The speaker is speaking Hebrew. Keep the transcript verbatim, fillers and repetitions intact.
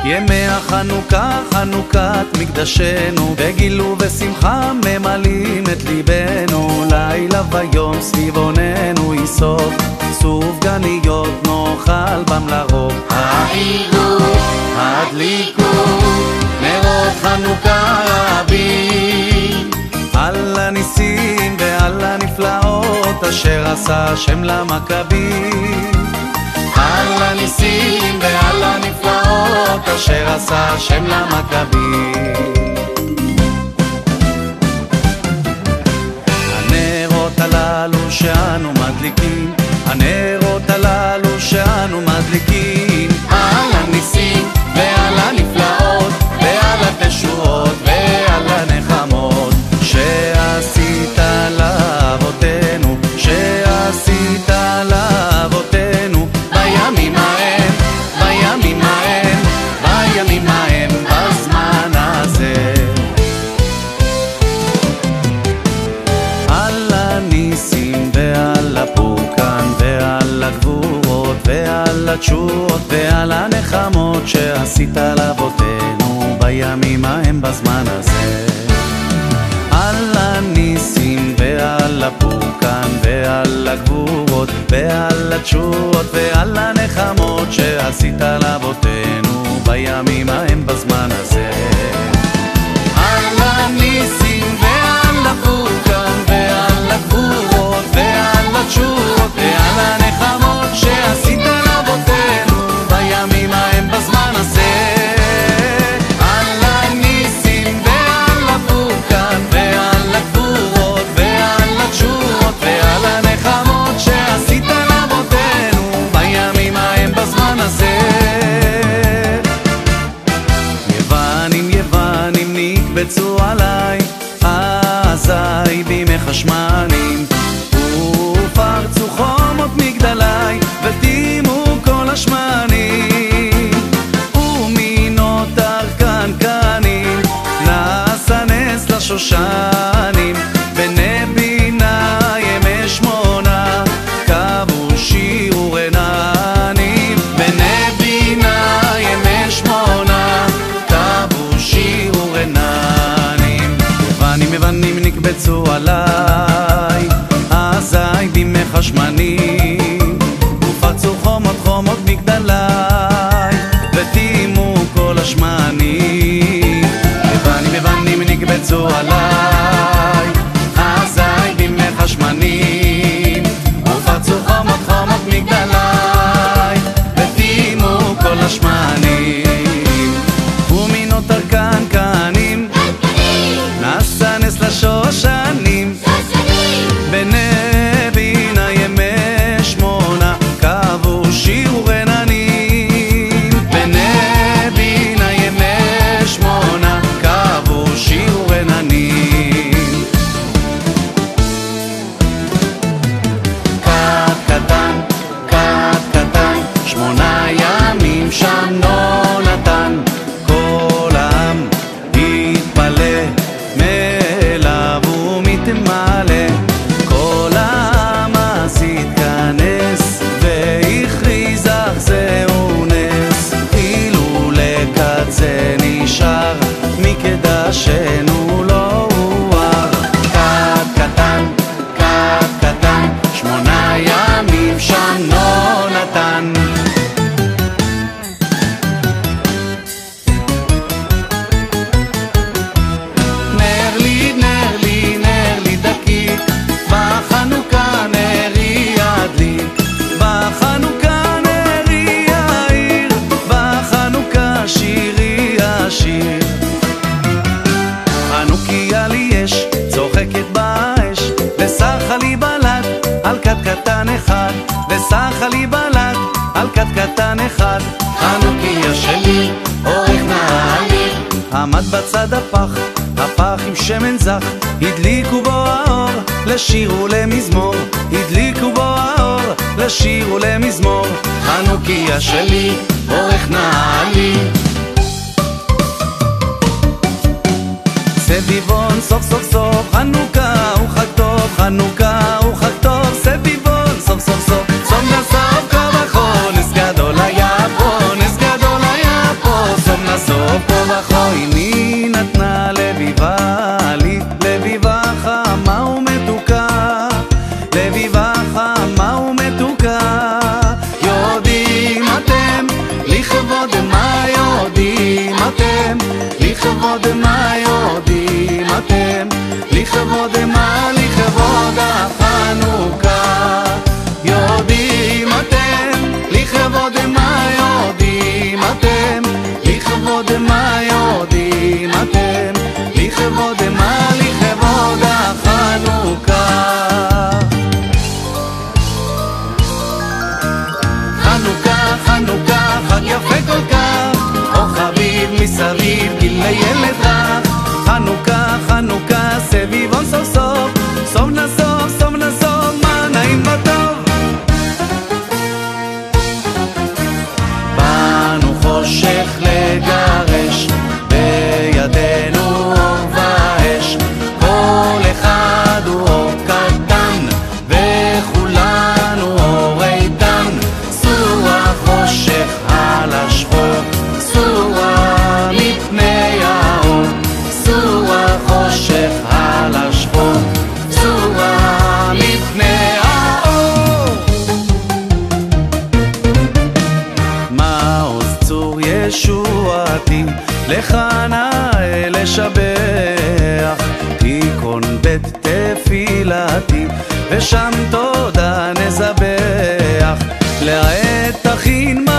ימי החנוכה, חנוכת מקדשנו, בגילו ושמחה ממלאים את ליבנו. לילה ויום סביב עוננו יסוד, סופגניות נאכל בם לרוב. האירו, הדליקו נרות חנוכה רבים, על הניסים ועל הנפלאות אשר עשה השם למכבים. על הניסים ועל הנפלאות אשר עשה השם למכבים. הנרות הללו שאנו מדליקים, הנרות הללו שאנו מדליקים, על הניסים ועל הנפלאות ועל התשועות ועל הנחמות שעשית לאבותינו, שעשית לאבותינו בימים ההם, בימים ההם, בימים ההם בזמן הזה. על הניסים ועל הפורקן ועל הגבורות ועל התשועות ועל הנחמות שעשית לאבותינו בימים ההם בזמן הזה. על הניסים ועל הפורקן ועל הגבורות ועל התשועות ועל הנחמות שעשית לאבותינו בימים ההם בזמן הזה. על הניסים ועל הפורקן ועל הגבורות ועל התשועות ועל הנחמות שעשית לאבותינו בימים ההם בזמן הזה. על הניסים ועל הפורקן ועל הגבורות ועל התשועות ועל הנחמות שעשית לאבותינו בימים ההם בזמן הזה. יוונים יוונים נקבצו עליי, אזי בימי חשמנים, ופרצו חומות מגדלי וטימו כל השמנים, ומינות ארכנקנים נעשה נס לשושנים, בני בינה ימי שמונה קבעו שיעור עננים, בני בינה ימי שמונה קבעו שיעור עננים. יוונים יוונים נקבצו עליי, אזי בימי חשמנים, ופרצו חומות חומות מגדלי וטימו כל השמנים. יוונים יוונים נקבצו עליי, אזי בימי חשמנים, ופרצו חומות חומות מגדלי וטימו כל השמנים, ומינות ארכנקנים נעשה נס לשושנים, בני בינה ימי שמונה קבעו שיעור עננים, בני בינה ימי שמונה קבעו שיעור עננים. קט קטן, קט קטן, שמונה ימים שם נונתן, כל העם התפלא מאליו ומתמלא, כל העם אז התכנס והכריז אך זהו נס, אילו לקצה נשאר מקדשנו לא הואר. קט קטן, קט קטן, שמונה ימים שם נונתן. נר לי, נר לי, נר לי דקיק, בחנוכה נרי ידליק, בחנוכה נרי יאיר, בחנוכה שירי ישיר. חנוכיה לי יש, צוחקת באש, וסחה לי בלט על קט קטן אחד, וסחה לי בלט על קט קטן אחד. חנוכיה שלי, אורך נעלי, עמד בצד הפח, הפח עם שמן זך, הדליקו בו האור לשיר ולמזמור, הדליקו בו האור לשיר ולמזמור. חנוכיה שלי, אורך נעלי. סביבון סוף סוף סוף, חנוכה הוא חג טוב, חנוכה הוא חג טוב, סביבון סוף סוף סוף, סוף נסוף כבחון, נס גדול היה פה, נס גדול היה פה, סוף לכבוד מה יודעים אתם, לכבוד מה, לכבוד החנוכה. יודעים אתם, לכבוד מה יודעים אתם, לכבוד מה יודעים אתם, לכבוד מה, לכבוד החנוכה. חנוכה, חנוכה, חג יפה כל כך, אור חביב מסביב גיל לילד רך. חנוכה, חנוכה, סביבון סוף סוף, סוף נסוף, סוף נסוף, מה נעים וטוב. באנו חושך לגרש, בידינו אור ואש, כל אחד הוא אור קטן, וכולנו אור איתן. סעו החושך על השחור, סעו מפני האור, סעו החושך על השחור, סעו מפני האור. מעוז צור ישועתי, לך נאה לשבח, תיקון בית תפילתי, ושם תודה נזבח. לעת תכין